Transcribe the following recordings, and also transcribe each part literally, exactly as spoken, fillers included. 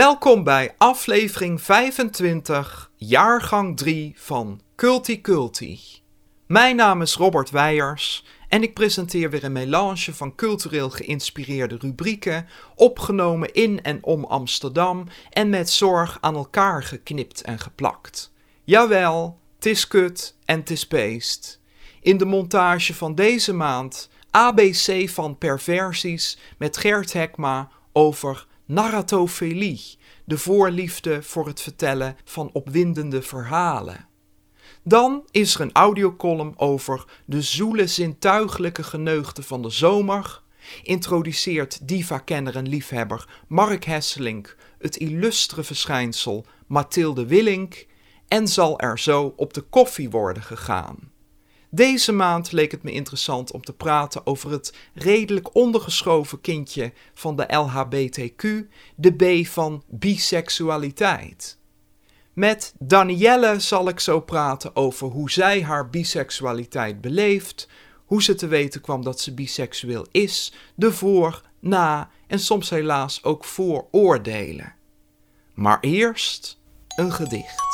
Welkom bij aflevering vijfentwintig, jaargang drie van Culti Culti. Mijn naam is Robert Weijers en ik presenteer weer een melange van cultureel geïnspireerde rubrieken, opgenomen in en om Amsterdam en met zorg aan elkaar geknipt en geplakt. Jawel, 'tis kut en 'tis beest. In de montage van deze maand A B C van perversies met Gert Hekma over narratofelie, de voorliefde voor het vertellen van opwindende verhalen. Dan is er een audiocolumn over de zoele zintuigelijke geneugten van de zomer, introduceert diva-kenner en liefhebber Mark Hesselink het illustre verschijnsel Mathilde Willink en zal er zo op de koffie worden gegaan. Deze maand leek het me interessant om te praten over het redelijk ondergeschoven kindje van de L H B T Q, de B van biseksualiteit. Met Danielle zal ik zo praten over hoe zij haar biseksualiteit beleeft, hoe ze te weten kwam dat ze biseksueel is, de voor, na en soms helaas ook vooroordelen. Maar eerst een gedicht.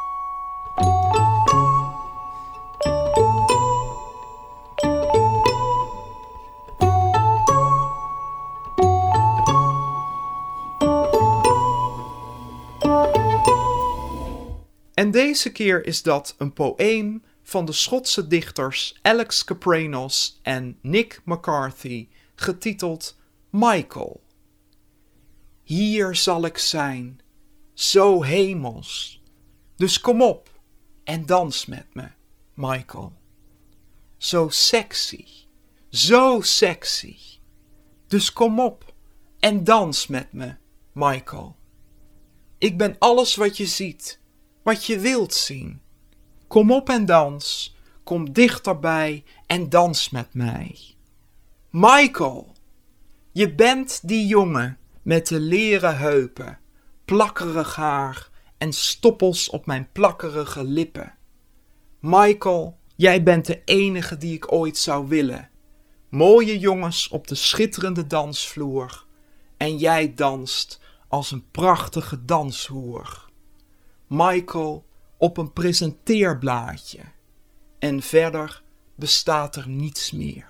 En deze keer is dat een poëem van de Schotse dichters Alex Kapranos en Nick McCarthy, getiteld Michael. Hier zal ik zijn, zo hemels. Dus kom op en dans met me, Michael. Zo sexy, zo sexy. Dus kom op en dans met me, Michael. Ik ben alles wat je ziet, wat je wilt zien. Kom op en dans, kom dichterbij en dans met mij. Michael, je bent die jongen met de leren heupen, plakkerig haar en stoppels op mijn plakkerige lippen. Michael, jij bent de enige die ik ooit zou willen. Mooie jongens op de schitterende dansvloer en jij danst als een prachtige danshoer. Michael op een presenteerblaadje. En verder bestaat er niets meer.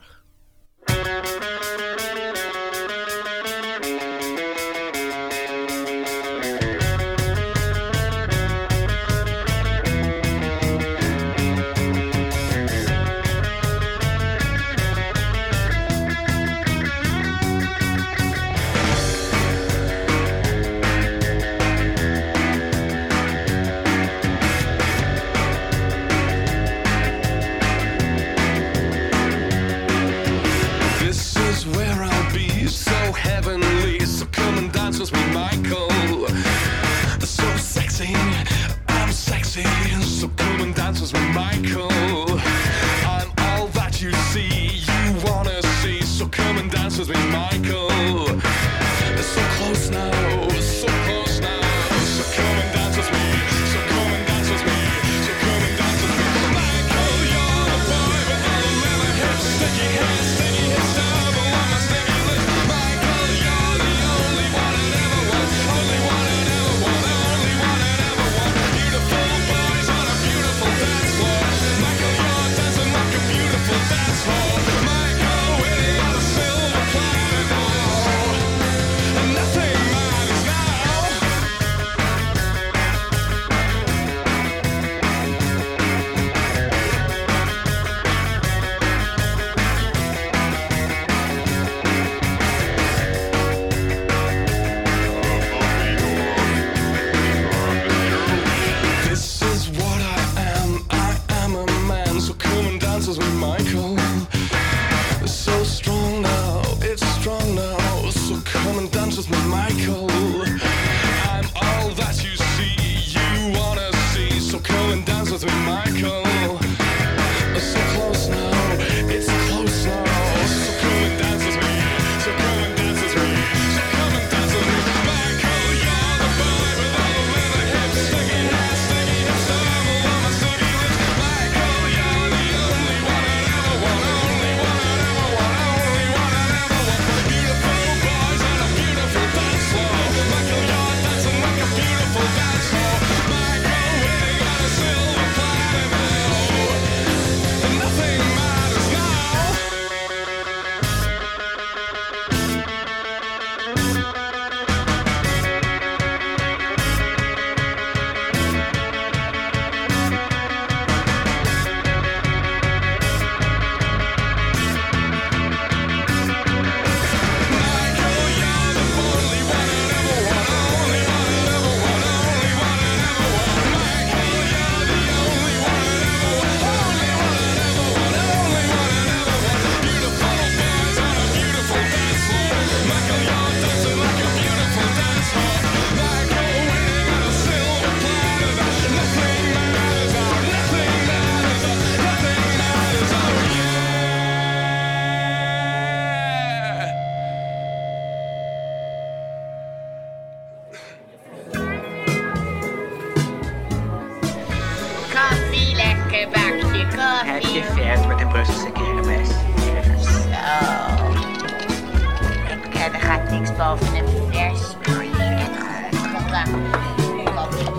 beetje vers met de Brusselse kermis. Zo. Ik ken, er gaat niks boven een vers broodje en geschrokken koffie.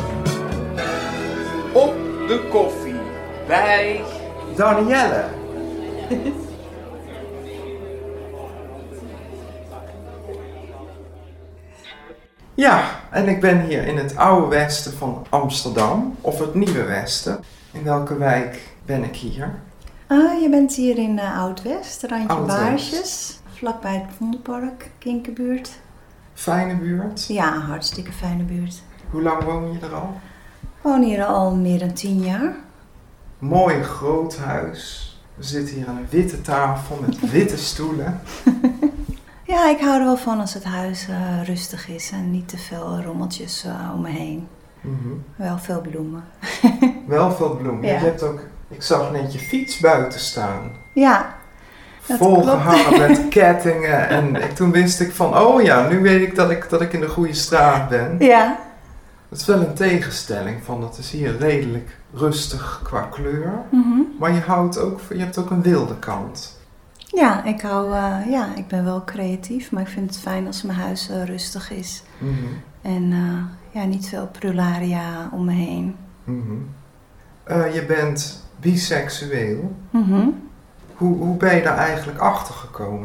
Op de koffie bij Danielle. Ja, en ik ben hier in het oude westen van Amsterdam, of het nieuwe westen. In welke wijk ben ik hier? Uh, je bent hier in uh, Oud-West, randje Oud-West. Baarsjes, vlakbij het Vondelpark, Kinkerbuurt. Fijne buurt. Ja, een hartstikke fijne buurt. Hoe lang woon je er al? Ik woon hier al meer dan tien jaar. Mooi groot huis. We zitten hier aan een witte tafel met witte stoelen. Ja, ik hou er wel van als het huis uh, rustig is en niet te veel rommeltjes uh, om me heen. Mm-hmm. Wel veel bloemen. Wel veel bloemen. Ja. Je hebt ook, ik zag net je fiets buiten staan. Ja, dat Volgehangen klopt. met kettingen. En ik, toen wist ik van, oh ja, nu weet ik dat ik, dat ik in de goede straat ben. Ja. Het is wel een tegenstelling van, het is hier redelijk rustig qua kleur. Mm-hmm. Maar je, houdt ook, je hebt ook een wilde kant. Ja, ik hou, uh, ja, ik ben wel creatief, maar ik vind het fijn als mijn huis uh, rustig is. Mm-hmm. En uh, ja, niet veel prularia om me heen. Mm-hmm. Uh, je bent biseksueel. Mm-hmm. Hoe, hoe ben je daar eigenlijk achter gekomen?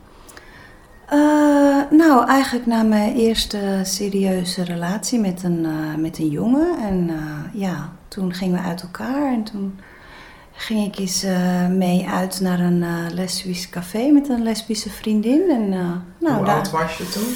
Uh, nou, eigenlijk na mijn eerste serieuze relatie met een, uh, met een jongen. En uh, ja, toen gingen we uit elkaar en toen ging ik eens uh, mee uit naar een uh, lesbisch café met een lesbische vriendin. En, uh, nou, Hoe daar, oud was je toen?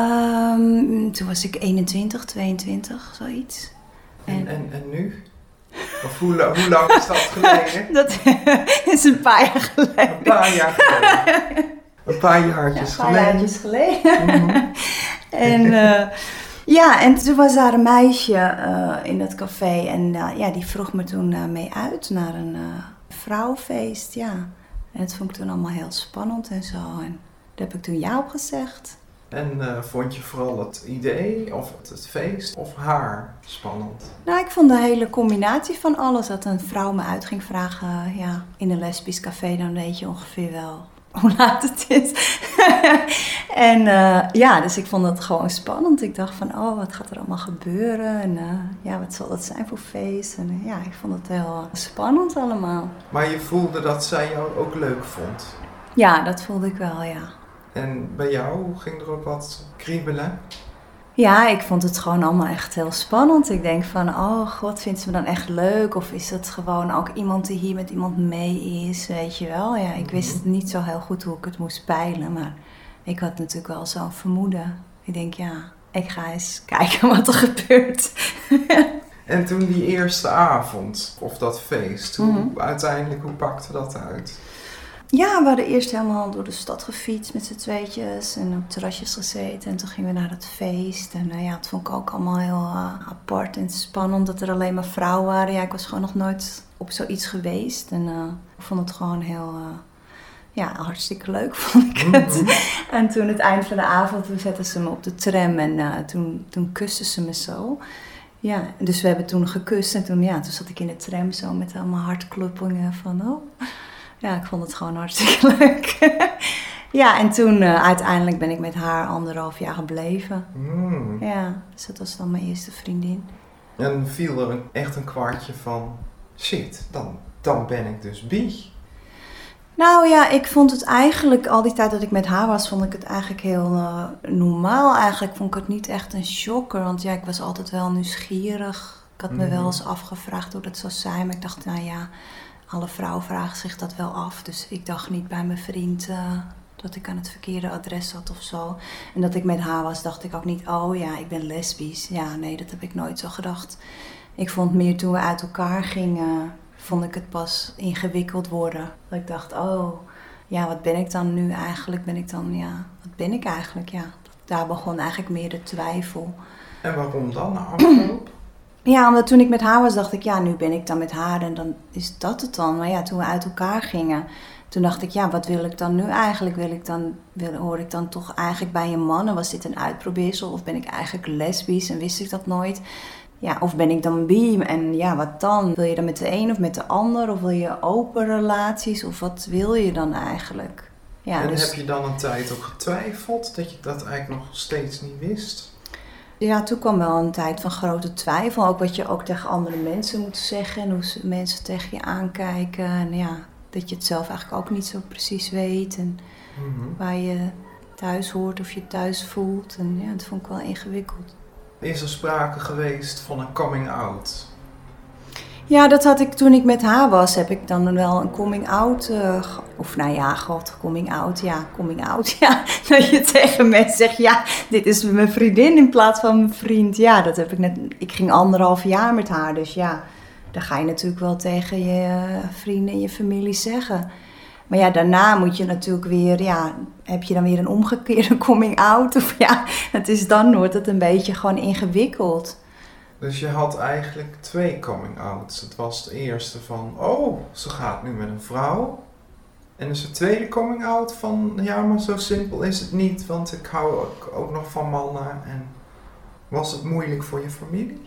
Um, toen was ik eenentwintig, tweeëntwintig, zoiets. En, En, en, en nu? Of hoe, hoe lang is dat geleden? dat is een paar jaar geleden. Een paar jaar geleden. Een paar jaartjes Ja, een paar geleden. jaartjes geleden. Mm-hmm. En uh, ja, en toen was daar een meisje uh, in dat café en uh, ja, die vroeg me toen uh, mee uit naar een uh, vrouwenfeest, ja. En dat vond ik toen allemaal heel spannend en zo. En daar heb ik toen ja op gezegd. En uh, vond je vooral het idee of het, het feest of haar spannend? Nou, ik vond de hele combinatie van alles. Dat een vrouw me uit ging vragen, uh, ja, in een lesbisch café, dan weet je ongeveer wel hoe laat het is. En uh, ja, dus ik vond het gewoon spannend. Ik dacht van, oh, wat gaat er allemaal gebeuren? En uh, ja, wat zal dat zijn voor feest? En uh, ja, ik vond het heel spannend allemaal. Maar je voelde dat zij jou ook leuk vond? Ja, dat voelde ik wel, ja. En bij jou ging er ook wat kriebelen? Ja, ik vond het gewoon allemaal echt heel spannend. Ik denk van, oh god, vindt ze me dan echt leuk? Of is het gewoon ook iemand die hier met iemand mee is, weet je wel? Ja, ik wist niet zo heel goed hoe ik het moest peilen, maar ik had natuurlijk wel zo'n vermoeden. Ik denk, ja, ik ga eens kijken wat er gebeurt. En toen die eerste avond, of dat feest, hoe, Mm-hmm. uiteindelijk, hoe pakte dat uit? Ja, we hadden eerst helemaal door de stad gefietst met z'n tweetjes en op terrasjes gezeten. En toen gingen we naar het feest. En uh, ja, het vond ik ook allemaal heel uh, apart en spannend dat er alleen maar vrouwen waren. Ja, ik was gewoon nog nooit op zoiets geweest. En uh, ik vond het gewoon heel, uh, ja, hartstikke leuk vond ik het. Mm-hmm. En toen het eind van de avond, toen zetten ze me op de tram en uh, toen, toen kusten ze me zo. Ja, dus we hebben toen gekust en toen, ja, toen zat ik in de tram zo met allemaal hartkloppingen van, oh... Ja, ik vond het gewoon hartstikke leuk. Ja, en toen uh, uiteindelijk ben ik met haar anderhalf jaar gebleven. Mm. Ja, dus dat was dan mijn eerste vriendin. En viel er een, echt een kwartje van, shit, dan, dan ben ik dus bi. Nou ja, ik vond het eigenlijk, al die tijd dat ik met haar was, vond ik het eigenlijk heel uh, normaal. Eigenlijk vond ik het niet echt een shocker, want ja, ik was altijd wel nieuwsgierig. Ik had me Mm-hmm. wel eens afgevraagd hoe dat zou zijn, maar ik dacht, nou ja... Alle vrouwen vragen zich dat wel af, dus ik dacht niet bij mijn vriend uh, dat ik aan het verkeerde adres zat of zo. En dat ik met haar was, dacht ik ook niet, oh ja, ik ben lesbisch. Ja, nee, dat heb ik nooit zo gedacht. Ik vond meer toen we uit elkaar gingen, vond ik het pas ingewikkeld worden. Dat ik dacht, oh, ja, wat ben ik dan nu eigenlijk? Ben ik dan, ja, wat ben ik eigenlijk? Ja, daar begon eigenlijk meer de twijfel. En waarom dan, na afloop? Ja, omdat toen ik met haar was, dacht ik, ja, nu ben ik dan met haar en dan is dat het dan. Maar ja, toen we uit elkaar gingen, toen dacht ik, ja, wat wil ik dan nu eigenlijk? Wil ik dan, wil, hoor ik dan toch eigenlijk bij een man? En was dit een uitprobeersel of ben ik eigenlijk lesbisch en wist ik dat nooit? Ja, of ben ik dan bi? En ja, wat dan? Wil je dan met de een of met de ander? Of wil je open relaties? Of wat wil je dan eigenlijk? Ja, en dus... heb je dan een tijd ook getwijfeld dat je dat eigenlijk nog steeds niet wist? Ja, toen kwam wel een tijd van grote twijfel. Ook wat je ook tegen andere mensen moet zeggen. En hoe ze- mensen tegen je aankijken. En ja, dat je het zelf eigenlijk ook niet zo precies weet. En Mm-hmm. waar je thuis hoort of je thuis voelt. En ja, dat vond ik wel ingewikkeld. Is er sprake geweest van een coming out? Ja, dat had ik toen ik met haar was. Heb ik dan wel een coming out. eh, ge- of nou ja, god, coming out. Ja, coming out. Ja, dat je tegen mensen zegt, ja, dit is mijn vriendin in plaats van mijn vriend. Ja, dat heb ik net. Ik ging anderhalf jaar met haar. Dus ja, dan ga je natuurlijk wel tegen je eh, vrienden en je familie zeggen. Maar ja, daarna moet je natuurlijk weer, ja, heb je dan weer een omgekeerde coming out? Of ja, het is dan wordt het een beetje gewoon ingewikkeld. Dus je had eigenlijk twee coming outs. Het was het eerste van, oh, ze gaat nu met een vrouw. En dus de tweede coming out van, ja, maar zo simpel is het niet, want ik hou ook, ook nog van mannen. En was het moeilijk voor je familie?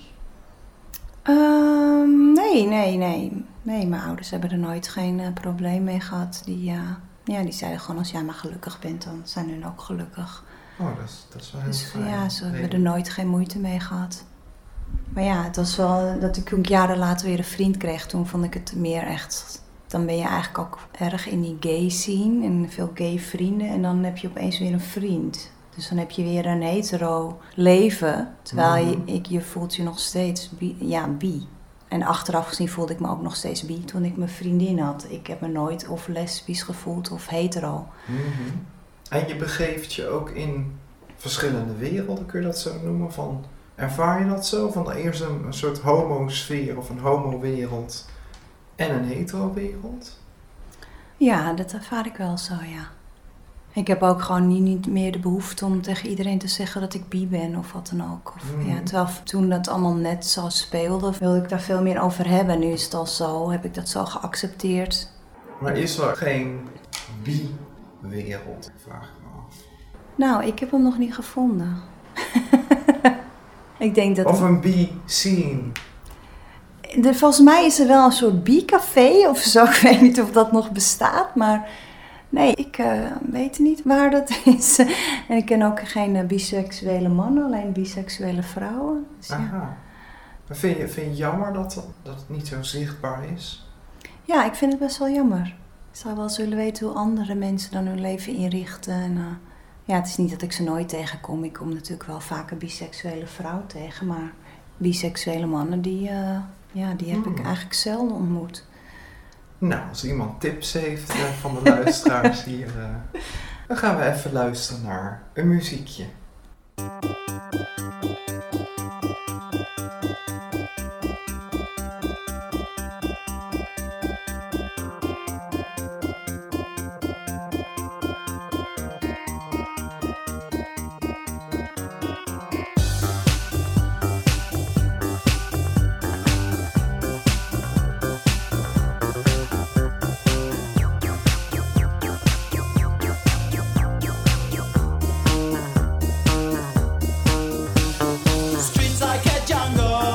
Ehm, nee, nee, nee. Nee, mijn ouders hebben er nooit geen eh, probleem mee gehad. Die, eh, ja, die zeiden gewoon, als jij maar gelukkig bent, dan zijn hun ook gelukkig. Oh, dat is, dat is wel heel Dus fijn. ja, ze hebben Nee. er nooit geen moeite mee gehad. Maar ja, het was wel dat ik ook jaren later weer een vriend kreeg. Toen vond ik het meer echt... Dan ben je eigenlijk ook erg in die gay scene en veel gay vrienden. En dan heb je opeens weer een vriend. Dus dan heb je weer een hetero leven. Terwijl je, Mhm. ik, je voelt je nog steeds bi, ja, bi. En achteraf gezien voelde ik me ook nog steeds bi toen ik mijn vriendin had. Ik heb me nooit of lesbisch gevoeld of hetero. Mhm. En je begeeft je ook in verschillende werelden, kun je dat zo noemen? Van, ervaar je dat zo? Van eerst een, een soort homosfeer of een homo-wereld en een hetero-wereld? Ja, dat ervaar ik wel zo, ja. Ik heb ook gewoon niet, niet meer de behoefte om tegen iedereen te zeggen dat ik bi ben of wat dan ook. Of, Mhm. ja, terwijl toen dat allemaal net zo speelde, wilde ik daar veel meer over hebben. Nu is het al zo, heb ik dat zo geaccepteerd. Maar is er geen bi-wereld? Vraag ik me af. Nou, ik heb hem nog niet gevonden. Ik denk dat... Of een bi-scene? Er, volgens mij is er wel een soort bi-café of zo. Ik weet niet of dat nog bestaat, maar... Nee, ik uh, weet niet waar dat is. En ik ken ook geen uh, biseksuele mannen, alleen biseksuele vrouwen. Dus ja. Aha. Maar vind je, vind je jammer dat, dat het niet zo zichtbaar is? Ja, ik vind het best wel jammer. Ik zou wel zullen weten hoe andere mensen dan hun leven inrichten. En, uh, ja, het is niet dat ik ze nooit tegenkom. Ik kom natuurlijk wel vaak een biseksuele vrouw tegen. Maar biseksuele mannen, die, uh, ja, die heb Hmm. ik eigenlijk zelden ontmoet. Nou, als iemand tips heeft uh, van de luisteraars hier, uh, dan gaan we even luisteren naar een muziekje. Streets like a jungle.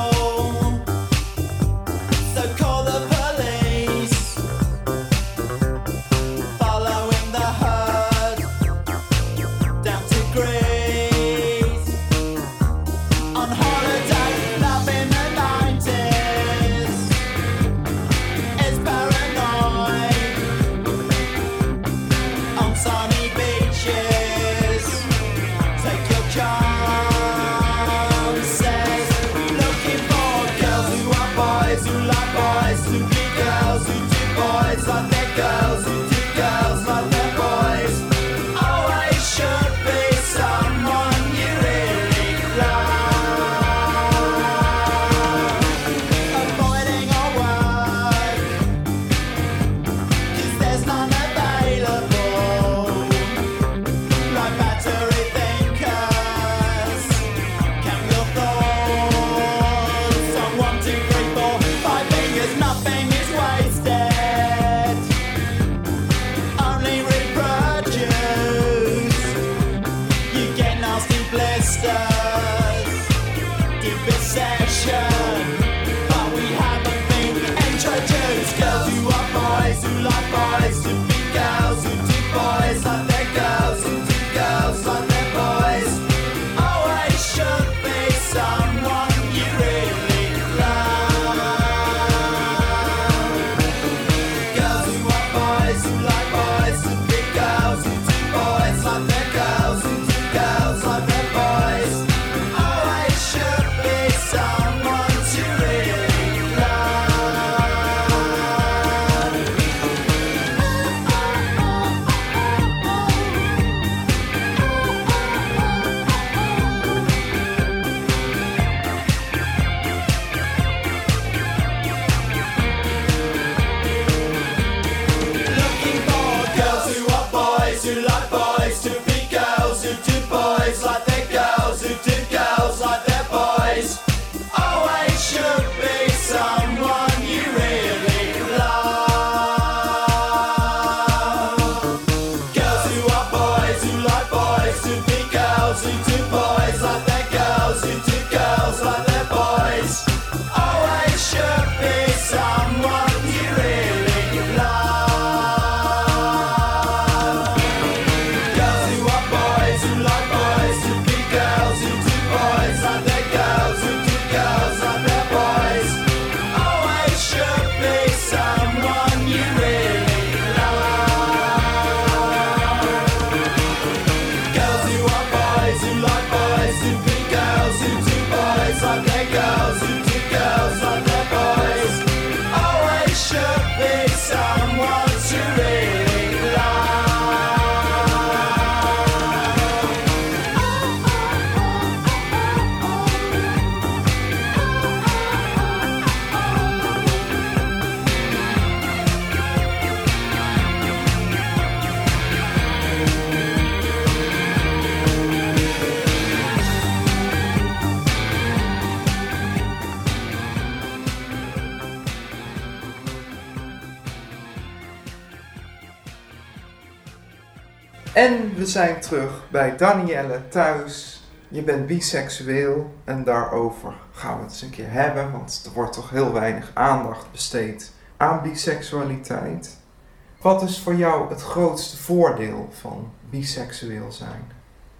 En we zijn terug bij Danielle thuis. Je bent biseksueel en daarover gaan we het eens een keer hebben, want er wordt toch heel weinig aandacht besteed aan biseksualiteit. Wat is voor jou het grootste voordeel van biseksueel zijn?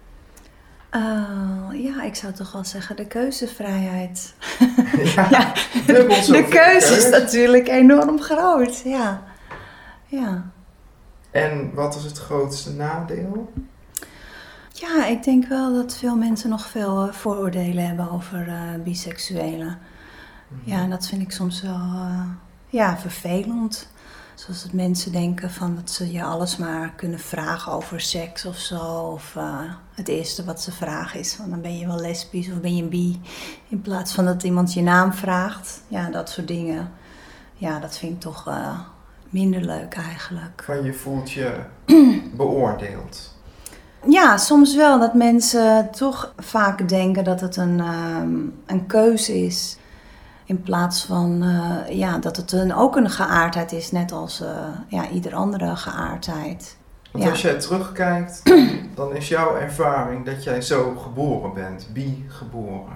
Uh, ja, ik zou toch wel zeggen de keuzevrijheid. Ja, ja, dubbel zo de keuze keus. is natuurlijk enorm groot, ja. ja. En wat is het grootste nadeel? Ja, ik denk wel dat veel mensen nog veel uh, vooroordelen hebben over uh, biseksuelen. Mm-hmm. Ja, en dat vind ik soms wel uh, ja, vervelend. Zoals dat mensen denken van dat ze je alles maar kunnen vragen over seks of zo. Of uh, het eerste wat ze vragen is van dan ben je wel lesbisch of ben je bi. In plaats van dat iemand je naam vraagt. Ja, dat soort dingen. Ja, dat vind ik toch uh, minder leuk eigenlijk. Van je voelt je beoordeeld. Ja, soms wel. Dat mensen toch vaak denken dat het een, um, een keuze is. In plaats van uh, ja, dat het een, ook een geaardheid is, net als uh, ja, ieder andere geaardheid. Want ja. als jij terugkijkt, dan, dan is jouw ervaring dat jij zo geboren bent, bi geboren.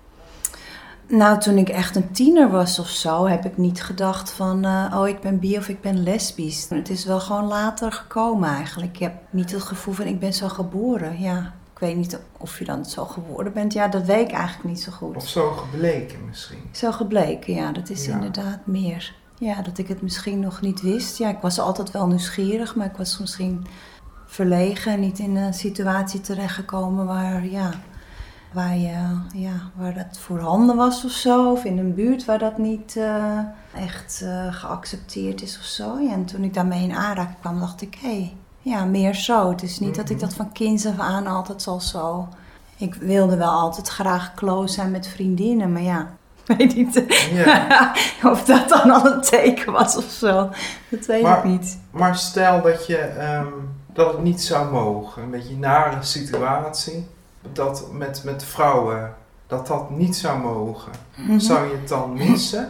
Nou, toen ik echt een tiener was of zo, heb ik niet gedacht van, uh, oh, ik ben bi of ik ben lesbisch. Het is wel gewoon later gekomen eigenlijk. Ik heb niet het gevoel van, ik ben zo geboren, ja. Ik weet niet of je dan zo geworden bent. Ja, dat weet ik eigenlijk niet zo goed. Of zo gebleken misschien. Zo gebleken, ja. Dat is ja. inderdaad meer. Ja, dat ik het misschien nog niet wist. Ja, ik was altijd wel nieuwsgierig, maar ik was misschien verlegen. Niet in een situatie terechtgekomen waar, ja, waar, je, ja, waar dat voorhanden was of zo. Of in een buurt waar dat niet uh, echt uh, geaccepteerd is of zo. Ja, en toen ik daarmee in aanraking kwam, dacht ik, hé... Hey, ja, meer zo. Het is niet mm-hmm. dat ik dat van kinds af aan altijd al zo... Ik wilde wel altijd graag close zijn met vriendinnen, maar ja, ik weet niet yeah. of dat dan al een teken was of zo. Dat weet maar, ik niet. Maar stel dat je um, dat het niet zou mogen, een beetje een nare situatie, dat met, met vrouwen, dat dat niet zou mogen. Mm-hmm. Zou je het dan missen?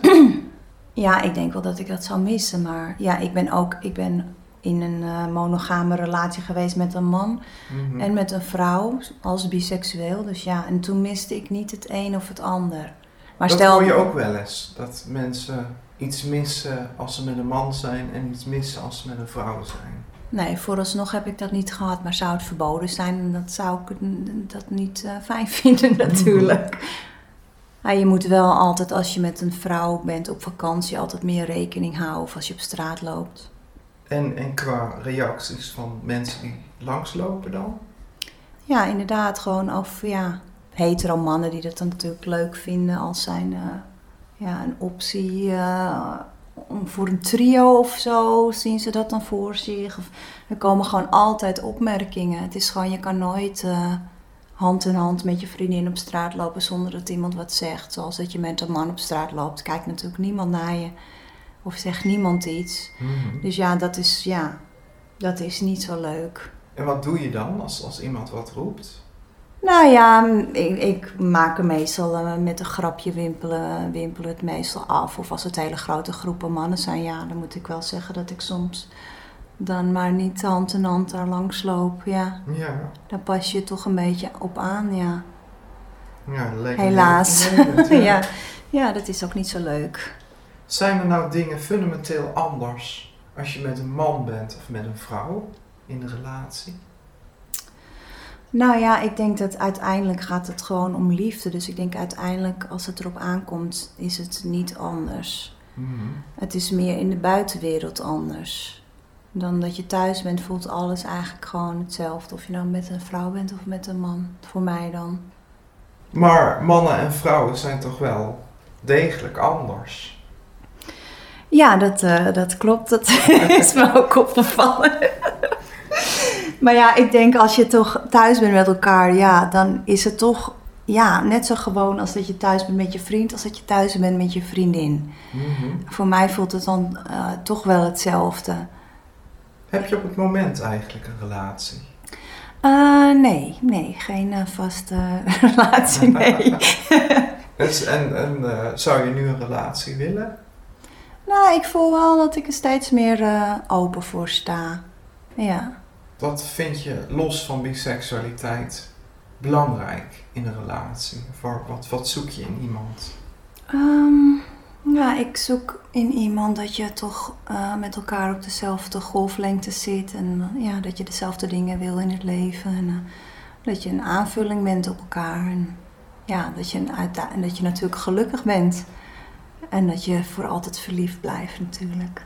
Ja, ik denk wel dat ik dat zou missen, maar ja, ik ben ook... Ik ben in een uh, monogame relatie geweest met een man mm-hmm. en met een vrouw als biseksueel. Dus ja, en toen miste ik niet het een of het ander. Maar dat stel, hoor je ook wel eens, dat mensen iets missen als ze met een man zijn en iets missen als ze met een vrouw zijn. Nee, vooralsnog heb ik dat niet gehad, maar zou het verboden zijn, dat zou ik dat niet uh, fijn vinden natuurlijk. Mm-hmm. Ja, je moet wel altijd, als je met een vrouw bent op vakantie, altijd meer rekening houden of als je op straat loopt. En, en qua reacties van mensen die langslopen dan? Ja, inderdaad. Gewoon of ja, hetero mannen die dat dan natuurlijk leuk vinden als zijn uh, ja, een optie uh, voor een trio of zo. Zien ze dat dan voor zich? Of, er komen gewoon altijd opmerkingen. Het is gewoon, je kan nooit uh, hand in hand met je vriendin op straat lopen zonder dat iemand wat zegt. Zoals dat je met een man op straat loopt. Kijkt natuurlijk niemand naar je. Of zegt niemand iets. Mm-hmm. Dus ja, dat is, ja, dat is niet zo leuk. En wat doe je dan als, als iemand wat roept? Nou ja, ik, ik maak er meestal uh, met een grapje wimpelen, wimpelen het meestal af. Of als het hele grote groepen mannen zijn, ja, dan moet ik wel zeggen dat ik soms dan maar niet hand in hand daar langs loop. Ja. Ja. Daar pas je toch een beetje op aan, ja. Ja, helaas. Levend, ja. ja. ja, dat is ook niet zo leuk. Zijn er nou dingen fundamenteel anders als je met een man bent of met een vrouw in een relatie? Nou ja, ik denk dat uiteindelijk gaat het gewoon om liefde. Dus ik denk uiteindelijk als het erop aankomt is het niet anders. Mm-hmm. Het is meer in de buitenwereld anders. Dan dat je thuis bent voelt alles eigenlijk gewoon hetzelfde. Of je nou met een vrouw bent of met een man. Voor mij dan. Maar mannen en vrouwen zijn toch wel degelijk anders? Ja, dat, uh, dat klopt. Dat is me ook opgevallen. Maar ja, ik denk als je toch thuis bent met elkaar, ja, dan is het toch ja, net zo gewoon als dat je thuis bent met je vriend, als dat je thuis bent met je vriendin. Mm-hmm. Voor mij voelt het dan uh, toch wel hetzelfde. Heb je op het moment eigenlijk een relatie? Uh, nee, nee, geen uh, vaste relatie, nee. dus, en en uh, zou je nu een relatie willen? Nou, ik voel wel dat ik er steeds meer uh, open voor sta. Ja. wat vind je los van biseksualiteit belangrijk in een relatie? Of wat, wat zoek je in iemand? Um, ja, ik zoek in iemand dat je toch uh, met elkaar op dezelfde golflengte zit. En uh, ja, dat je dezelfde dingen wil in het leven. En uh, dat je een aanvulling bent op elkaar. En ja, dat je, een uita- en dat je natuurlijk gelukkig bent. En dat je voor altijd verliefd blijft natuurlijk.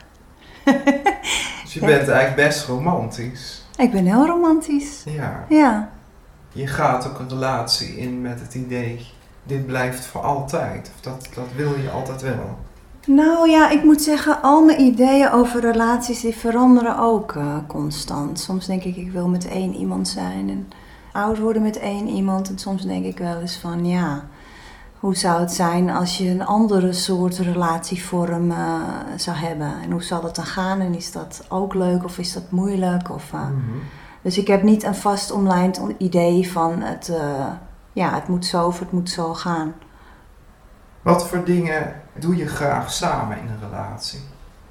Dus je bent eigenlijk best romantisch. Ik ben heel romantisch. Ja. Ja. Je gaat ook een relatie in met het idee, dit blijft voor altijd. Of dat, dat wil je altijd wel. Nou ja, ik moet zeggen, al mijn ideeën over relaties die veranderen ook uh, constant. Soms denk ik, ik wil met één iemand zijn en oud worden met één iemand. En soms denk ik wel eens van, ja, hoe zou het zijn als je een andere soort relatievorm uh, zou hebben? En hoe zal dat dan gaan? En is dat ook leuk of is dat moeilijk? Of, uh, mm-hmm. Dus ik heb niet een vast omlijnd idee van, het, uh, ja, het moet zo of het moet zo gaan. Wat voor dingen doe je graag samen in een relatie?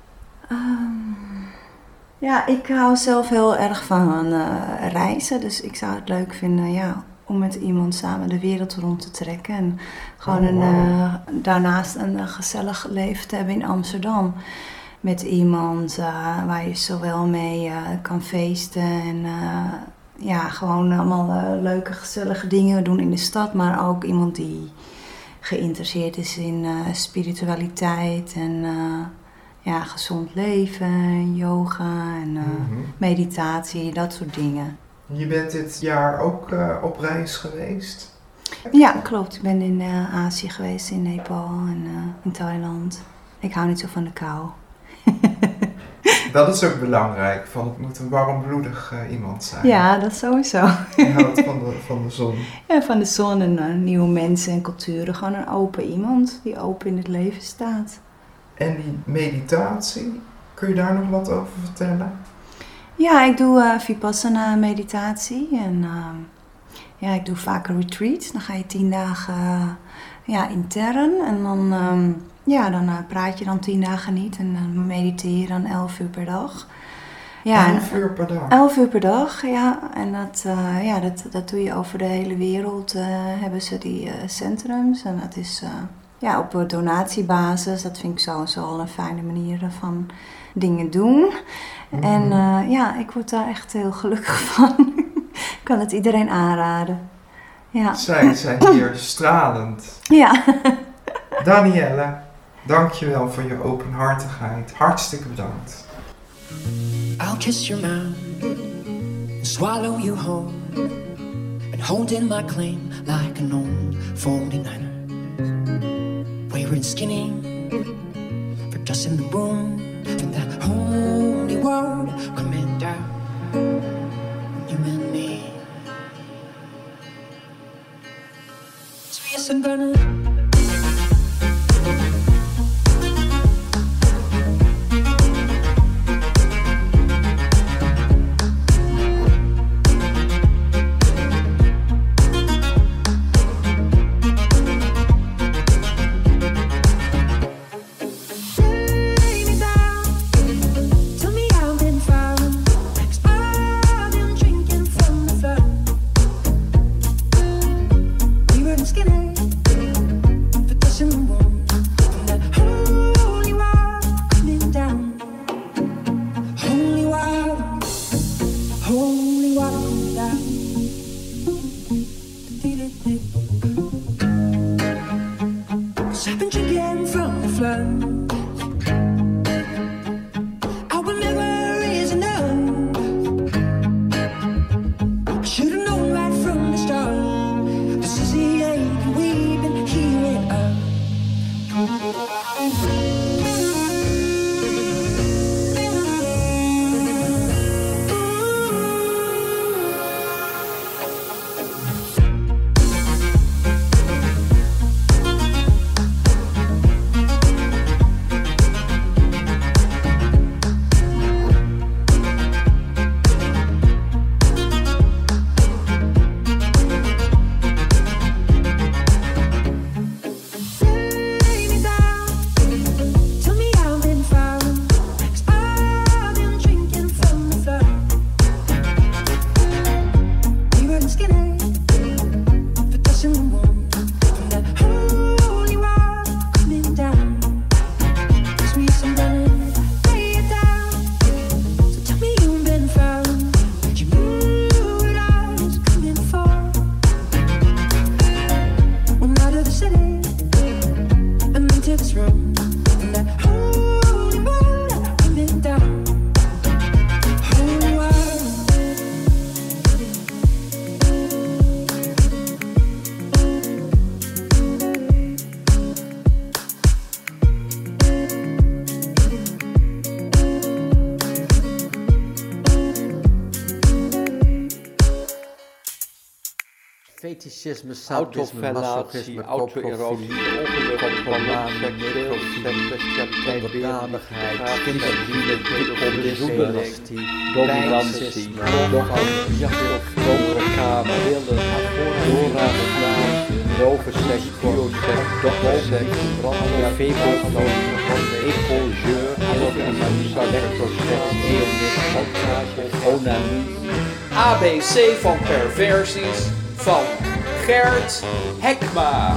Um, ja, ik hou zelf heel erg van uh, reizen. Dus ik zou het leuk vinden, ja, om met iemand samen de wereld rond te trekken. En gewoon oh, wow. een, uh, daarnaast een uh, gezellig leven te hebben in Amsterdam. Met iemand uh, waar je zowel mee uh, kan feesten en uh, ja, gewoon allemaal uh, leuke, gezellige dingen doen in de stad. Maar ook iemand die geïnteresseerd is in uh, spiritualiteit en uh, ja, gezond leven, yoga en uh, mm-hmm. meditatie, dat soort dingen. Je bent dit jaar ook uh, op reis geweest? Ja, klopt. Ik ben in uh, Azië geweest, in Nepal en uh, in Thailand. Ik hou niet zo van de kou. Dat is ook belangrijk, van het moet een warmbloedig uh, iemand zijn. Ja, dat sowieso. Je houdt van de, van de zon. Ja, van de zon en uh, nieuwe mensen en culturen. Gewoon een open iemand die open in het leven staat. En die meditatie, kun je daar nog wat over vertellen? Ja, ik doe uh, Vipassana meditatie en uh, ja, ik doe vaak een retreat. Dan ga je tien dagen uh, ja, intern en dan, um, ja, dan uh, praat je dan tien dagen niet en dan mediteer je dan elf uur per dag. Ja, elf uur per dag? Elf uur per dag, ja. En dat, uh, ja, dat, dat doe je over de hele wereld, uh, hebben ze die uh, centrums. En dat is uh, ja, op donatiebasis. Dat vind ik sowieso al een fijne manier van dingen doen. Mm-hmm. En uh, ja, ik word daar echt heel gelukkig van. Ik kan het iedereen aanraden. Ja. Zij zijn hier stralend. Ja. Danielle, dank je wel voor je openhartigheid. Hartstikke bedankt. I'll kiss your mouth and swallow you whole and hold in my claim like an old forty-niner. Wearing skinny for dust in the room from that holy word coming down on you and me. So yes, I'm gonna Fetischisme, sadisme, masochisme, auto-erotische coprofilie, ongelukken, coprofilie, necrofilie, onderdanigheid, kinderzielen, dynastie, dominantie, donkere kamer, doorraadslaag, dovenseks, bioseks, dokterseks, vepelfloos, epongeur, elektroseks, eonist, onanie. A B C van perversies van Gert Hekma.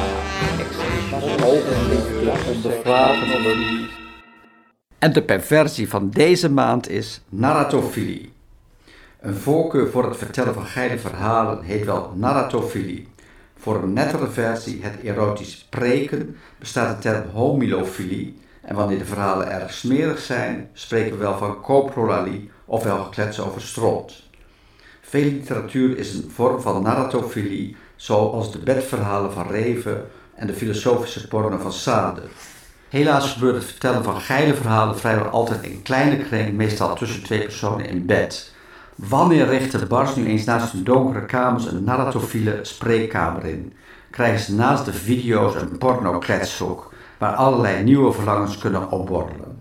En de perversie van deze maand is narratofilie. Een voorkeur voor het vertellen van geile verhalen heet wel narratofilie. Voor een nettere versie, het erotisch preken, bestaat de term homilofilie. En wanneer de verhalen erg smerig zijn, spreken we wel van coprolalie, ofwel gekletsen over stront. Veel literatuur is een vorm van narratofilie, zoals de bedverhalen van Reeve en de filosofische porno van Sade. Helaas gebeurt het vertellen van geile verhalen vrijwel altijd in kleine kring, meestal tussen twee personen in bed. Wanneer richt de Bars nu eens naast hun donkere kamers een narratofiele spreekkamer in? Krijgen ze naast de video's een porno-kletshoek, waar allerlei nieuwe verlangens kunnen opborrelen.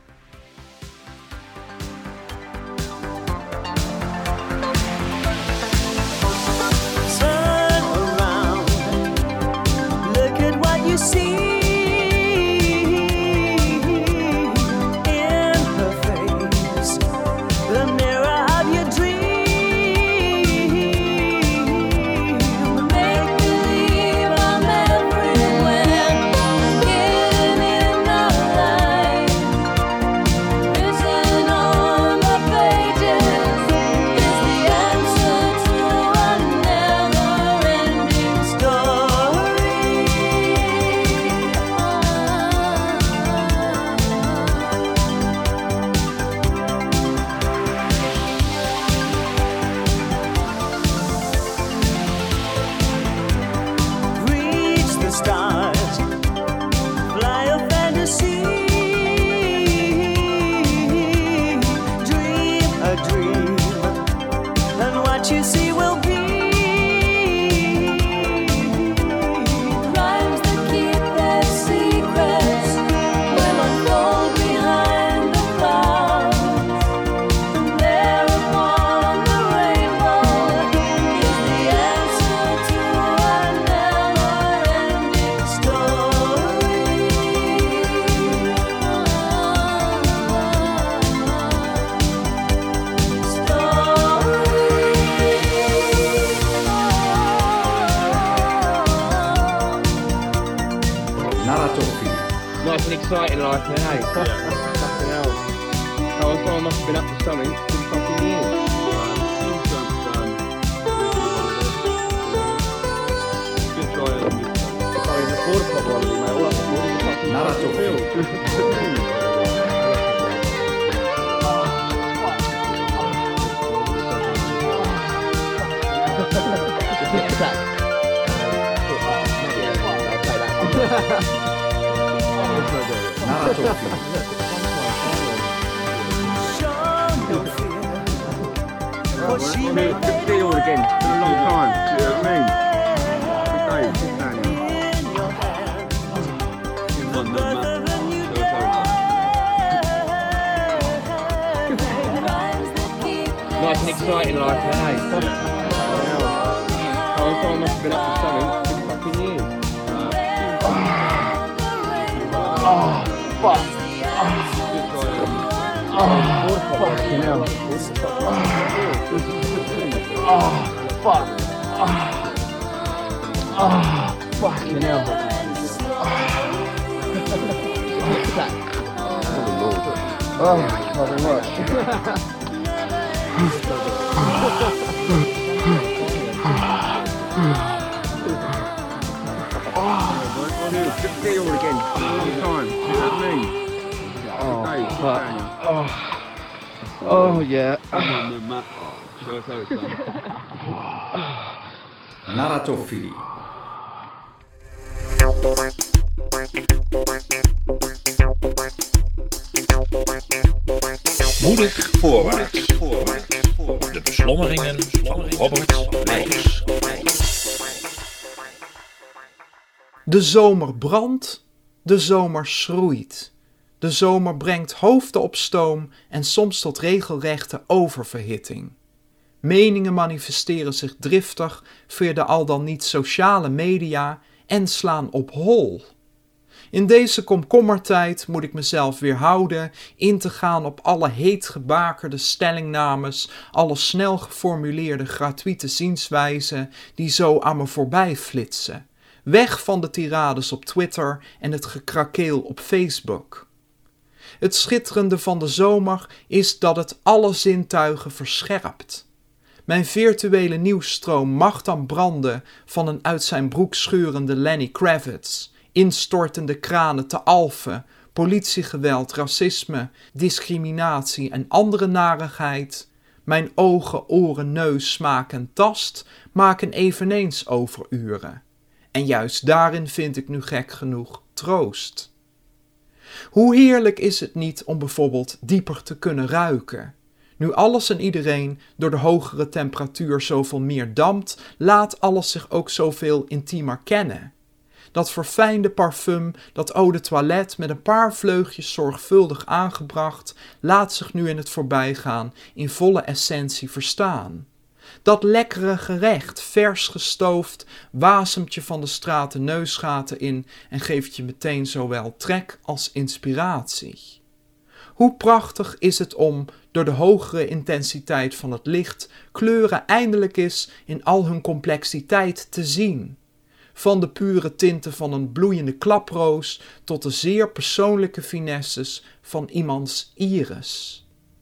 Nice and exciting life, man, hey? Yeah. Fucking hell. Oh, I thought I must have been up to something for fucking years. Sorry, the border club holiday, mate. All up the border, the fucking narrative. She made a deal again for a long time, do you know what I mean? Every day, sit down in London, nice and exciting life, man, hey? Oh, I must have been up to something for fucking years. Oh, fuck. Oh, oh fucking hell. Oh, fuck. Oh, oh fucking hell. Oh, fucking much. Good deal again for a long time, do you know what I mean? Oh, Every day, fuck. sit down. Oh. Oh, yeah. Narratofilie. Moedig voorwaarts. De beslommeringen van Robert Weijers. De zomer brandt, de zomer schroeit. De zomer brengt hoofden op stoom en soms tot regelrechte oververhitting. Meningen manifesteren zich driftig via de al dan niet sociale media en slaan op hol. In deze komkommertijd moet ik mezelf weerhouden in te gaan op alle heet gebakerde stellingnames, alle snel geformuleerde gratuite zienswijzen die zo aan me voorbij flitsen. Weg van de tirades op Twitter en het gekrakeel op Facebook. Het schitterende van de zomer is dat het alle zintuigen verscherpt. Mijn virtuele nieuwsstroom mag dan branden van een uit zijn broek scheurende Lenny Kravitz, instortende kranen te Alphen, politiegeweld, racisme, discriminatie en andere narigheid. Mijn ogen, oren, neus, smaak en tast maken eveneens overuren. En juist daarin vind ik nu gek genoeg troost. Hoe heerlijk is het niet om bijvoorbeeld dieper te kunnen ruiken? Nu alles en iedereen door de hogere temperatuur zoveel meer dampt, laat alles zich ook zoveel intiemer kennen. Dat verfijnde parfum, dat eau de toilette met een paar vleugjes zorgvuldig aangebracht, laat zich nu in het voorbijgaan in volle essentie verstaan. Dat lekkere gerecht, vers gestoofd, wasemt je van de straten neusgaten in en geeft je meteen zowel trek als inspiratie. Hoe prachtig is het om, door de hogere intensiteit van het licht, kleuren eindelijk eens in al hun complexiteit te zien. Van de pure tinten van een bloeiende klaproos tot de zeer persoonlijke finesses van iemands iris.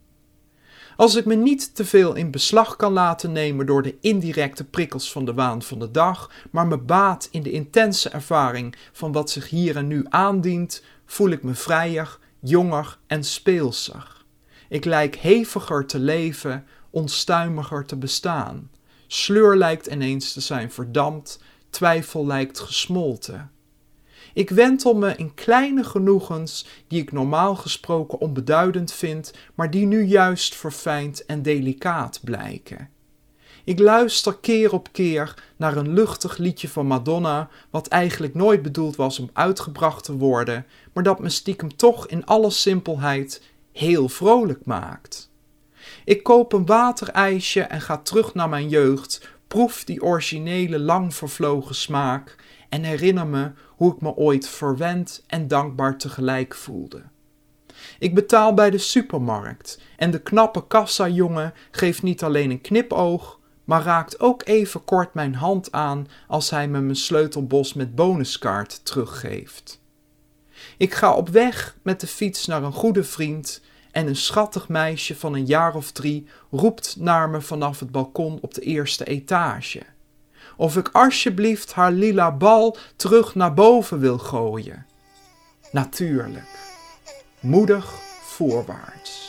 Als ik me niet te veel in beslag kan laten nemen door de indirecte prikkels van de waan van de dag, maar me baat in de intense ervaring van wat zich hier en nu aandient, voel ik me vrijer, jonger en speelser. Ik lijk heviger te leven, onstuimiger te bestaan. Sleur lijkt ineens te zijn verdampt, twijfel lijkt gesmolten. Ik wentel me in kleine genoegens die ik normaal gesproken onbeduidend vind, maar die nu juist verfijnd en delicaat blijken. Ik luister keer op keer naar een luchtig liedje van Madonna, wat eigenlijk nooit bedoeld was om uitgebracht te worden, maar dat me stiekem toch in alle simpelheid heel vrolijk maakt. Ik koop een waterijsje en ga terug naar mijn jeugd, proef die originele lang vervlogen smaak en herinner me hoe ik me ooit verwend en dankbaar tegelijk voelde. Ik betaal bij de supermarkt en de knappe kassajongen geeft niet alleen een knipoog, maar raakt ook even kort mijn hand aan als hij me mijn sleutelbos met bonuskaart teruggeeft. Ik ga op weg met de fiets naar een goede vriend en een schattig meisje van een jaar of drie roept naar me vanaf het balkon op de eerste etage. Of ik alsjeblieft haar lila bal terug naar boven wil gooien. Natuurlijk. Moedig voorwaarts.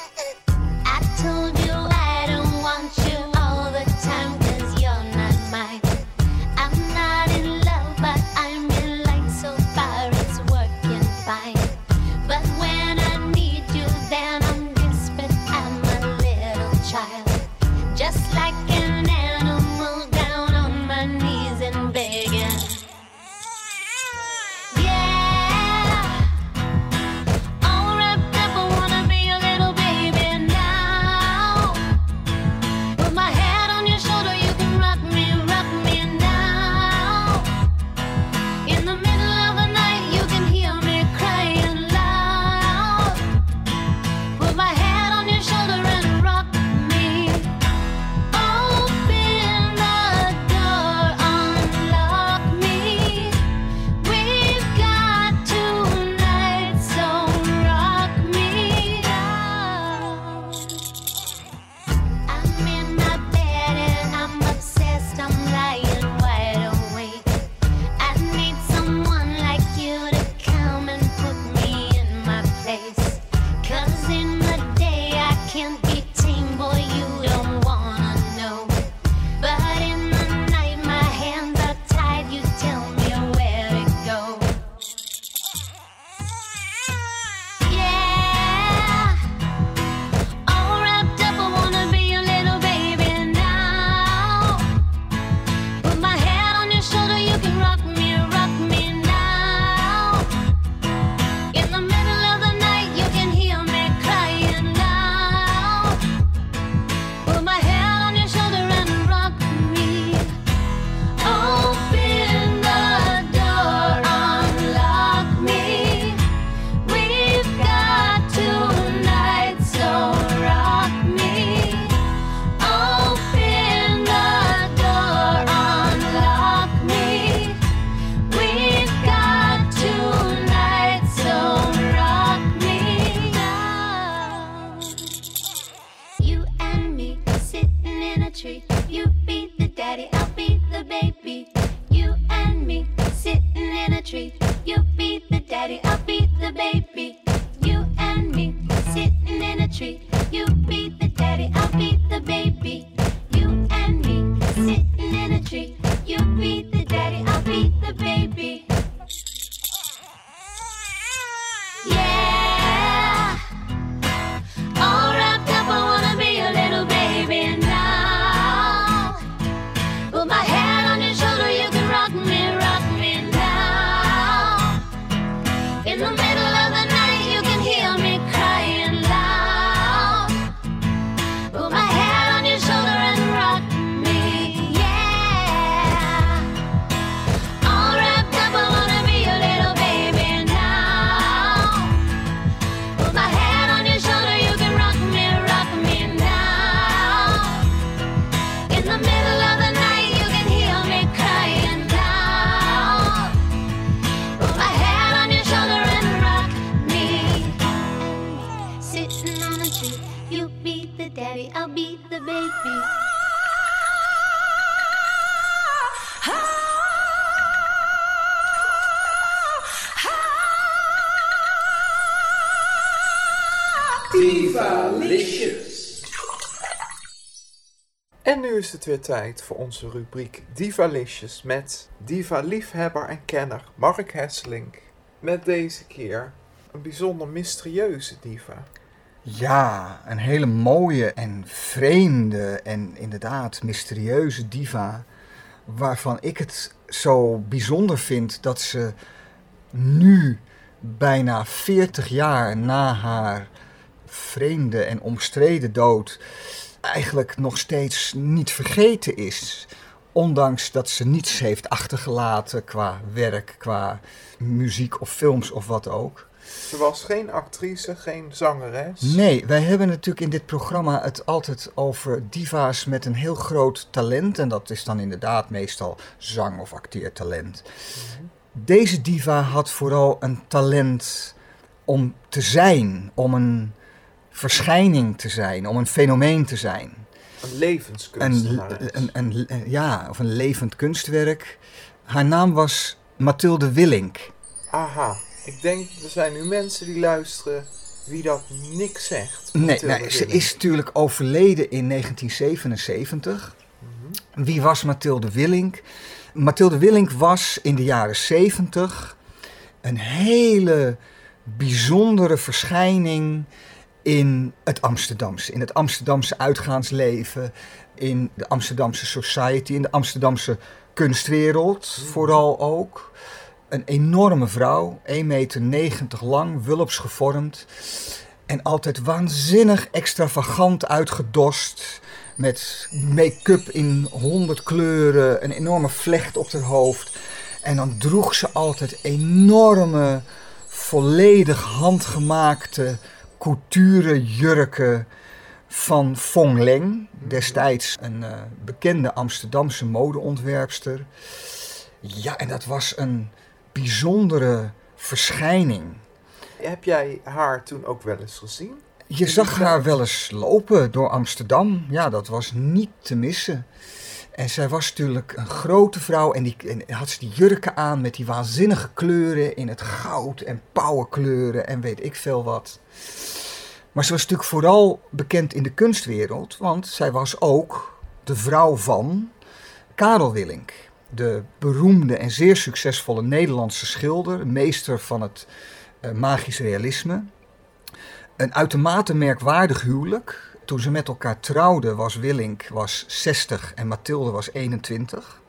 I told you I don't want you all the time, 'cause you're not mine. I'm not in love, but I'm in line so far, it's working fine. But when I need you, then I'm desperate, I'm a little child. Just like an animal down on my knees and begging. Yeah, all wrapped up, I wanna be a little baby now. Put my head on your shoulder, you can rock me, rock me now. In the middle of the night, you can hear me crying loud. You be the daddy, I'll be the baby. Divalicious. En nu is het weer tijd voor onze rubriek Divalicious met diva-liefhebber en kenner Mark Hesselink. Met deze keer een bijzonder mysterieuze diva. Ja, een hele mooie en vreemde en inderdaad mysterieuze diva, waarvan ik het zo bijzonder vind dat ze nu, bijna veertig jaar na haar vreemde en omstreden dood, eigenlijk nog steeds niet vergeten is. Ondanks dat ze niets heeft achtergelaten qua werk, qua muziek of films of wat ook. Ze was geen actrice, geen zangeres. Nee, wij hebben natuurlijk in dit programma het altijd over diva's met een heel groot talent. En dat is dan inderdaad meestal zang- of acteertalent. Mm-hmm. Deze diva had vooral een talent om te zijn, om een verschijning te zijn, om een fenomeen te zijn. Een levenskunstenaar. Een, een, een, een, ja, of een levend kunstwerk. Haar naam was Mathilde Willink. Aha, ik denk, er zijn nu mensen die luisteren wie dat niks zegt. Nee, nee ze is natuurlijk overleden in negentien zevenenzeventig. Mm-hmm. Wie was Mathilde Willink? Mathilde Willink was in de jaren zeventig een hele bijzondere verschijning in het Amsterdamse, in het Amsterdamse uitgaansleven, in de Amsterdamse society, in de Amsterdamse kunstwereld vooral ook. Een enorme vrouw, één meter negentig lang, wulps gevormd en altijd waanzinnig extravagant uitgedost, met make-up in honderd kleuren, een enorme vlecht op haar hoofd. En dan droeg ze altijd enorme, volledig handgemaakte couture jurken van Fong Leng, destijds een uh, bekende Amsterdamse modeontwerpster. Ja, en dat was een bijzondere verschijning. Heb jij haar toen ook wel eens gezien? Je zag haar wel eens lopen door Amsterdam. Ja, dat was niet te missen. En zij was natuurlijk een grote vrouw en, die, en had ze die jurken aan met die waanzinnige kleuren in het goud en pauwenkleuren en weet ik veel wat. Maar ze was natuurlijk vooral bekend in de kunstwereld, want zij was ook de vrouw van Karel Willink. De beroemde en zeer succesvolle Nederlandse schilder, meester van het uh, magisch realisme. Een uitermate merkwaardig huwelijk. Toen ze met elkaar trouwden was Willink was zestig en Mathilde was eenentwintig.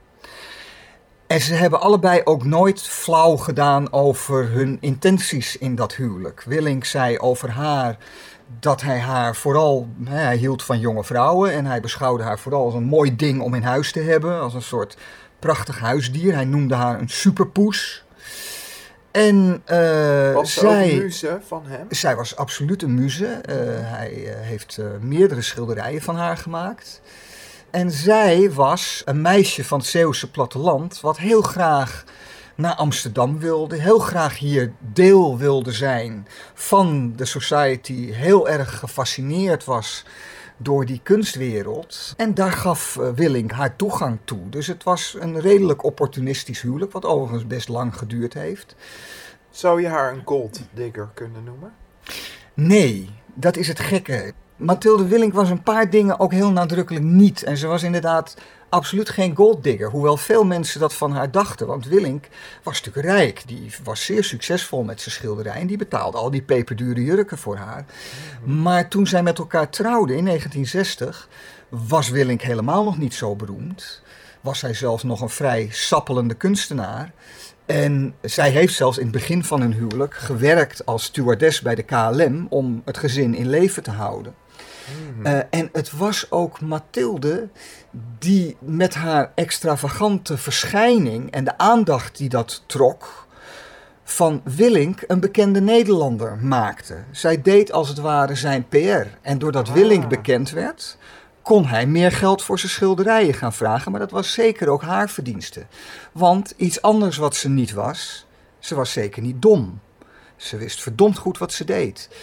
En ze hebben allebei ook nooit flauw gedaan over hun intenties in dat huwelijk. Willink zei over haar dat hij haar vooral, hij hield van jonge vrouwen en hij beschouwde haar vooral als een mooi ding om in huis te hebben. Als een soort prachtig huisdier. Hij noemde haar een superpoes. En uh, was ze zij, ook muze van hem? Zij was absoluut een muze. Uh, hij uh, heeft uh, meerdere schilderijen van haar gemaakt. En zij was een meisje van het Zeeuwse platteland, wat heel graag naar Amsterdam wilde, heel graag hier deel wilde zijn van de society, heel erg gefascineerd was door die kunstwereld. En daar gaf uh, Willink haar toegang toe. Dus het was een redelijk opportunistisch huwelijk, wat overigens best lang geduurd heeft. Zou je haar een golddigger kunnen noemen? Nee, dat is het gekke. Mathilde Willink was een paar dingen ook heel nadrukkelijk niet. En ze was inderdaad absoluut geen golddigger. Hoewel veel mensen dat van haar dachten. Want Willink was natuurlijk rijk. Die was zeer succesvol met zijn schilderij. En die betaalde al die peperdure jurken voor haar. Mm-hmm. Maar toen zij met elkaar trouwden in negentien zestig... was Willink helemaal nog niet zo beroemd. Was hij zelfs nog een vrij sappelende kunstenaar. En zij heeft zelfs in het begin van hun huwelijk gewerkt als stewardess bij de K L M om het gezin in leven te houden. Mm. Uh, en het was ook Mathilde die met haar extravagante verschijning en de aandacht die dat trok van Willink een bekende Nederlander maakte. Zij deed als het ware zijn P R. En doordat ah. Willink bekend werd, kon hij meer geld voor zijn schilderijen gaan vragen, maar dat was zeker ook haar verdienste. Want iets anders wat ze niet was, ze was zeker niet dom. Ze wist verdomd goed wat ze deed.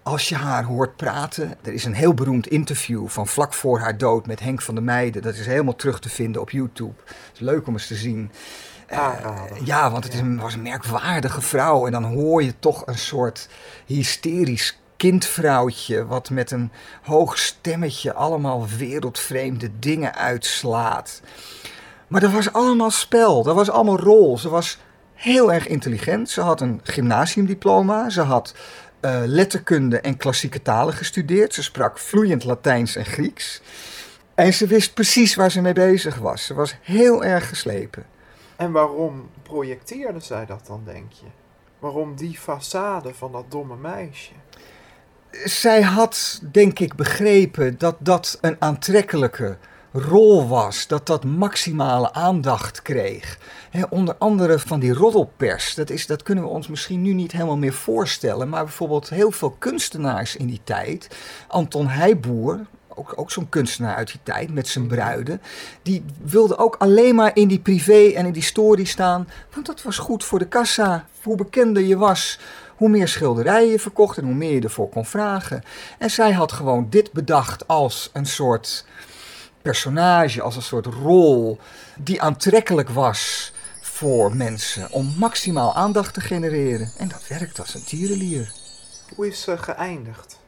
Als je haar hoort praten, er is een heel beroemd interview van vlak voor haar dood met Henk van der Meijden. Dat is helemaal terug te vinden op YouTube. Het is leuk om eens te zien. Uh, ja, want het is een, was een merkwaardige vrouw. En dan hoor je toch een soort hysterisch kindvrouwtje wat met een hoog stemmetje allemaal wereldvreemde dingen uitslaat. Maar dat was allemaal spel, dat was allemaal rol. Ze was heel erg intelligent. Ze had een gymnasiumdiploma. Ze had uh, letterkunde en klassieke talen gestudeerd. Ze sprak vloeiend Latijns en Grieks. En ze wist precies waar ze mee bezig was. Ze was heel erg geslepen. En waarom projecteerde zij dat dan, denk je? Waarom die façade van dat domme meisje? Zij had, denk ik, begrepen dat dat een aantrekkelijke rol was. Dat dat maximale aandacht kreeg. He, onder andere van die roddelpers. Dat, is, dat kunnen we ons misschien nu niet helemaal meer voorstellen. Maar bijvoorbeeld heel veel kunstenaars in die tijd. Anton Heijboer, ook, ook zo'n kunstenaar uit die tijd met zijn bruiden. Die wilde ook alleen maar in die privé en in die story staan. Want dat was goed voor de kassa. Hoe bekender je was, hoe meer schilderijen je verkocht en hoe meer je ervoor kon vragen. En zij had gewoon dit bedacht als een soort personage, als een soort rol die aantrekkelijk was voor mensen om maximaal aandacht te genereren. En dat werkt als een tierenlier. Hoe is ze geëindigd?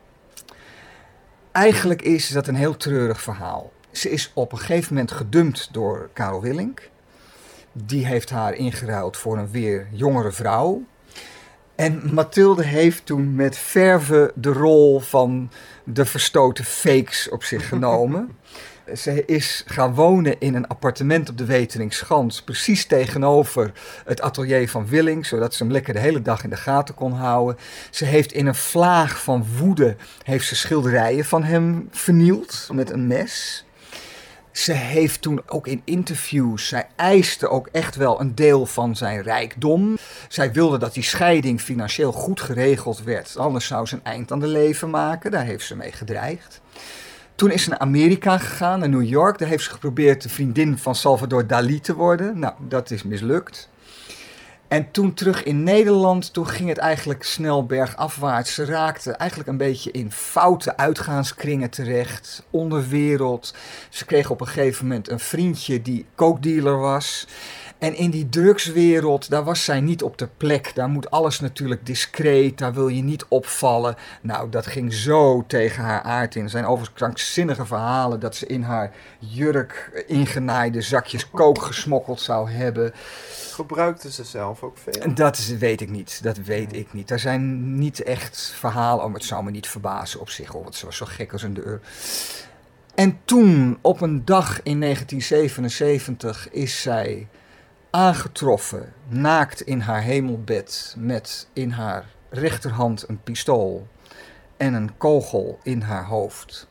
Eigenlijk is dat een heel treurig verhaal. Ze is op een gegeven moment gedumpt door Karel Willink. Die heeft haar ingeruild voor een weer jongere vrouw. En Mathilde heeft toen met verve de rol van de verstoten fakes op zich genomen. Ze is gaan wonen in een appartement op de Weteringschans, precies tegenover het atelier van Willink, zodat ze hem lekker de hele dag in de gaten kon houden. Ze heeft in een vlaag van woede heeft ze schilderijen van hem vernield met een mes. Ze heeft toen ook in interviews, zij eiste ook echt wel een deel van zijn rijkdom. Zij wilde dat die scheiding financieel goed geregeld werd, anders zou ze een eind aan de leven maken. Daar heeft ze mee gedreigd. Toen is ze naar Amerika gegaan, naar New York. Daar heeft ze geprobeerd de vriendin van Salvador Dalí te worden. Nou, dat is mislukt. En toen terug in Nederland, toen ging het eigenlijk snel bergafwaarts. Ze raakte eigenlijk een beetje in foute uitgaanskringen terecht, onderwereld. Ze kreeg op een gegeven moment een vriendje die cokedealer was. En in die drugswereld, daar was zij niet op de plek. Daar moet alles natuurlijk discreet, daar wil je niet opvallen. Nou, dat ging zo tegen haar aard in. Er zijn overigens krankzinnige verhalen dat ze in haar jurk ingenaaide zakjes kook gesmokkeld zou hebben. Gebruikte ze zelf ook veel? Dat is, weet ik niet, dat weet ik niet. Er zijn niet echt verhalen, oh, het zou me niet verbazen op zich, want ze was zo gek als een deur. En toen, op een dag in negentien zevenenzeventig, is zij aangetroffen, naakt in haar hemelbed, met in haar rechterhand een pistool en een kogel in haar hoofd.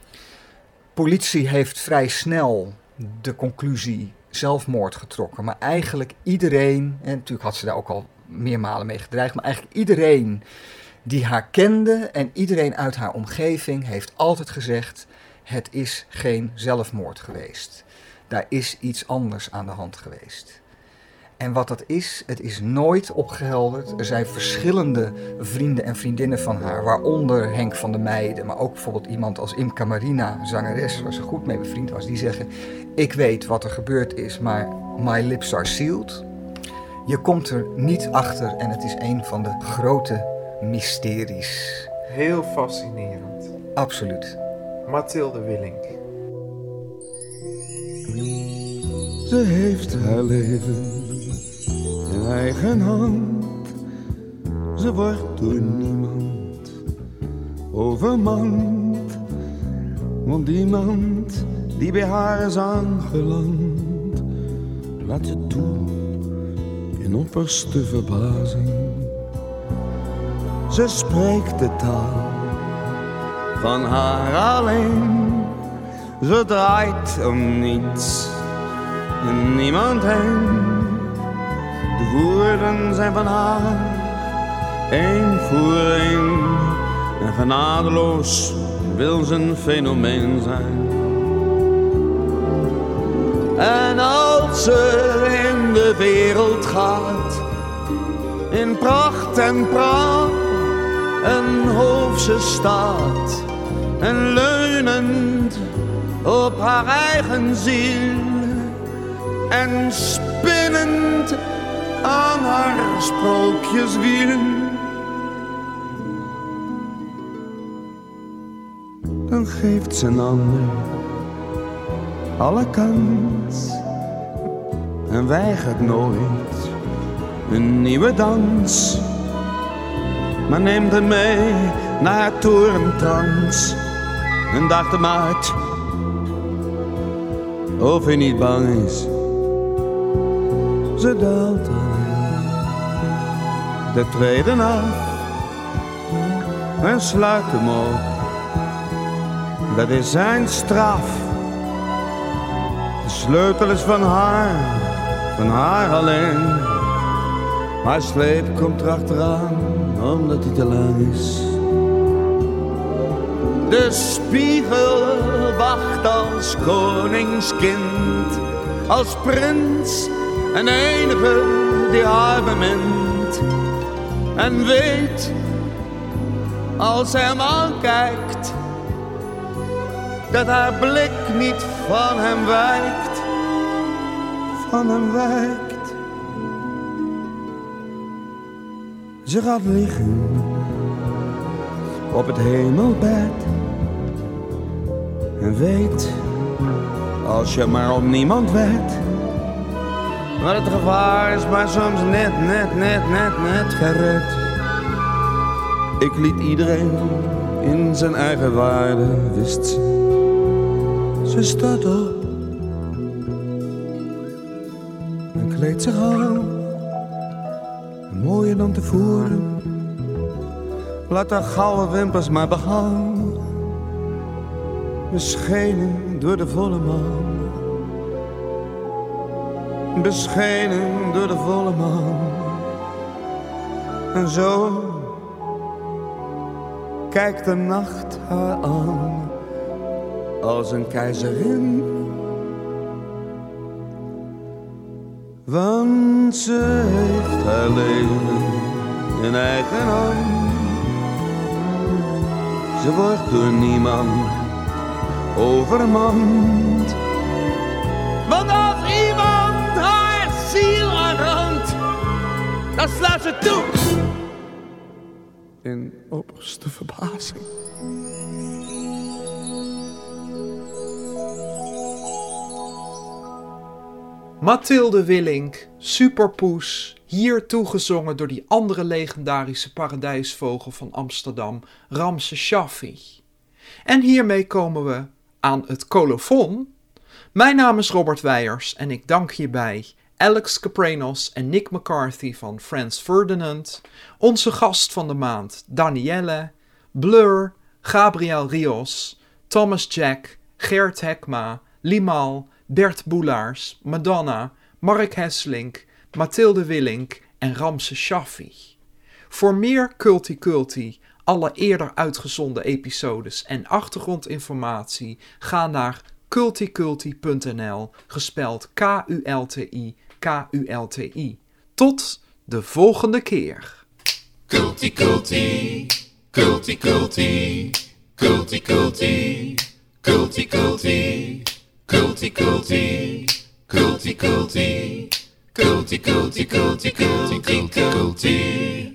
Politie heeft vrij snel de conclusie zelfmoord getrokken, maar eigenlijk iedereen, en natuurlijk had ze daar ook al meermalen mee gedreigd, maar eigenlijk iedereen die haar kende en iedereen uit haar omgeving heeft altijd gezegd: het is geen zelfmoord geweest. Daar is iets anders aan de hand geweest. En wat dat is, het is nooit opgehelderd. Er zijn verschillende vrienden en vriendinnen van haar, waaronder Henk van der Meijden, maar ook bijvoorbeeld iemand als Imka Marina, zangeres, waar ze goed mee bevriend was, die zeggen: ik weet wat er gebeurd is, maar my lips are sealed. Je komt er niet achter en het is een van de grote mysteries. Heel fascinerend. Absoluut. Mathilde Willink. Ze heeft haar leven in eigen hand. Ze wordt door niemand overmand. Want iemand die bij haar is aangeland, laat ze toe in opperste verbazing. Ze spreekt de taal van haar alleen. Ze draait om niets en niemand heen. De woorden zijn van haar, één voor één. En genadeloos wil ze een fenomeen zijn. En als ze in de wereld gaat, in pracht en pracht, een hoofdse staat en leunend op haar eigen ziel en spinnend aan haar sprookjeswiel. Dan geeft ze een ander alle kans en weigert nooit een nieuwe dans, maar neemt hem mee naar haar torentrans en daagt hem uit of hij niet bang is. Ze daalt dan de treden af en sluit hem op. Dat is zijn straf. De sleutel is van haar, van haar alleen. Maar sleep komt erachteraan, omdat hij te lang is. De spiegel wacht als koningskind, als prins en enige die haar bemint. En weet, als hij hem aankijkt, dat haar blik niet van hem wijkt, van hem wijkt. Ze gaat liggen op het hemelbed en weet, als je maar op niemand weet, maar het gevaar is maar soms net, net, net, net, net gered. Ik liet iedereen in zijn eigen waarde, wist ze. Ze staat op en kleedt zich aan, mooier dan tevoren. Laat haar gouden wimpers maar begaan, beschenen door de volle maan. Beschenen door de volle maan. En zo kijkt de nacht haar aan als een keizerin. Want ze heeft haar leven in eigen hand. Ze wordt door niemand overmand. Want als iemand haar ziel aanrandt, dan slaat ze toe in opperste verbazing. Mathilde Willink, Superpoes, hier toegezongen door die andere legendarische paradijsvogel van Amsterdam, Ramse Shaffi. En hiermee komen we aan het colofon. Mijn naam is Robert Weijers en ik dank hierbij Alex Kapranos en Nick McCarthy van Franz Ferdinand, onze gast van de maand Danielle, Blur, Gabriel Rios, Thomas Jack, Gert Hekma, Limal, Bert Boelaars, Madonna, Mark Hesselink, Mathilde Willink en Ramse Shaffi. Voor meer Culti Culti, alle eerder uitgezonden episodes en achtergrondinformatie ga naar culticulti punt n l, gespeld K U L T I K U L T I. Tot de volgende keer. Culti Culti, Culti Culti, Culti Culti, Culti Culti, Culti Culti, Culti Culti, Culti Culti, Culti Culti, Culti Culti.